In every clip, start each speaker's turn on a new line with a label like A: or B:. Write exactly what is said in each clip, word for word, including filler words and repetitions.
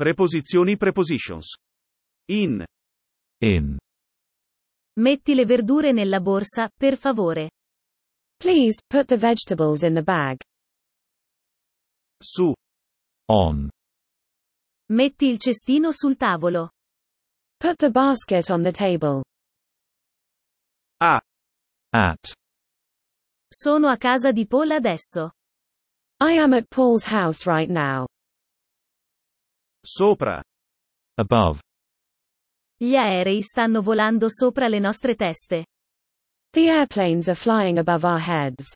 A: Preposizioni prepositions. In.
B: In.
C: Metti le verdure nella borsa, per favore.
D: Please, put the vegetables in the bag.
A: Su.
B: On.
C: Metti il cestino sul tavolo.
D: Put the basket on the table.
A: A.
B: At.
C: Sono a casa di Paul adesso.
D: I am at Paul's house right now.
A: Sopra.
B: Above.
C: Gli aerei stanno volando sopra le nostre teste.
D: The airplanes are flying above our heads.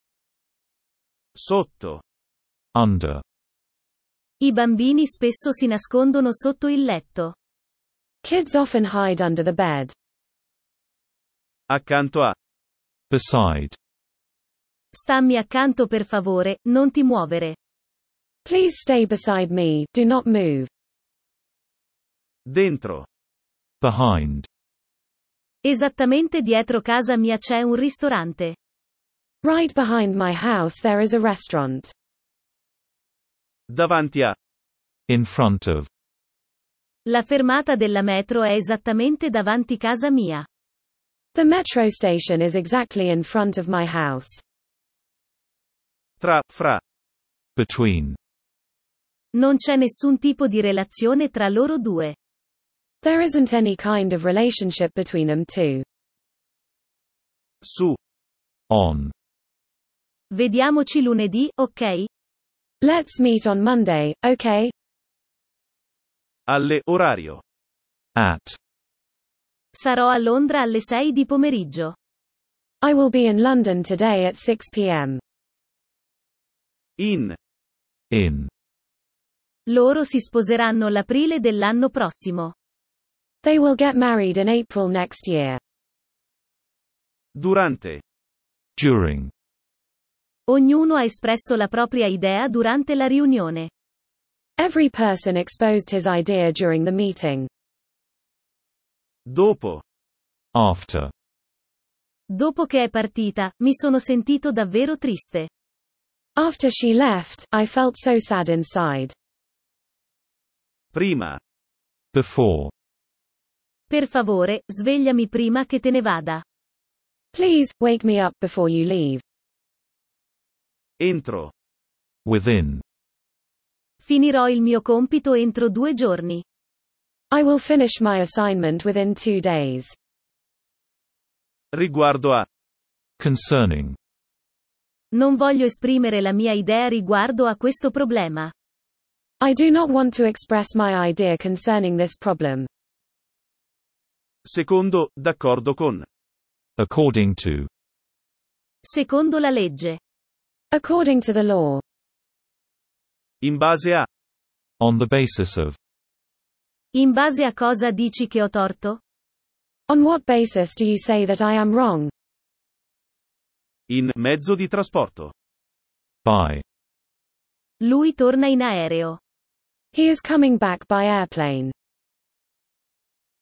A: Sotto.
B: Under.
C: I bambini spesso si nascondono sotto il letto.
D: Kids often hide under the bed.
A: Accanto a.
B: Beside.
C: Stammi accanto per favore, non ti muovere.
D: Please stay beside me, do not move.
A: Dentro.
B: Behind.
C: Esattamente dietro casa mia c'è un ristorante.
D: Right behind my house there is a restaurant.
A: Davanti a.
B: In front of.
C: La fermata della metro è esattamente davanti casa mia.
D: The metro station is exactly in front of my house.
A: Tra, fra.
B: Between.
C: Non c'è nessun tipo di relazione tra loro due.
D: There isn't any kind of relationship between them two.
A: Su.
B: On.
C: Vediamoci lunedì, ok?
D: Let's meet on Monday, okay?
A: Alle, orario.
B: At.
C: Sarò a Londra alle sei di pomeriggio.
D: I will be in London today at six p m
A: In.
B: In.
C: Loro si sposeranno l'aprile dell'anno prossimo.
D: They will get married in April next year.
A: Durante.
B: During.
C: Ognuno ha espresso la propria idea durante la riunione.
D: Every person exposed his idea during the meeting.
A: Dopo.
B: After.
C: Dopo che è partita, mi sono sentito davvero triste.
D: After she left, I felt so sad inside.
A: Prima.
B: Before.
C: Per favore, svegliami prima che te ne vada.
D: Please, wake me up before you leave.
A: Entro.
B: Within.
C: Finirò il mio compito entro due giorni.
D: I will finish my assignment within two days.
A: Riguardo a.
B: Concerning.
C: Non voglio esprimere la mia idea riguardo a questo problema.
D: I do not want to express my idea concerning this problem.
A: Secondo, d'accordo con.
B: According to.
C: Secondo la legge.
D: According to the law.
A: In base a.
B: On the basis of.
C: In base a cosa dici che ho torto?
D: On what basis do you say that I am wrong?
A: In mezzo di trasporto.
B: By.
C: Lui torna in aereo.
D: He is coming back by airplane.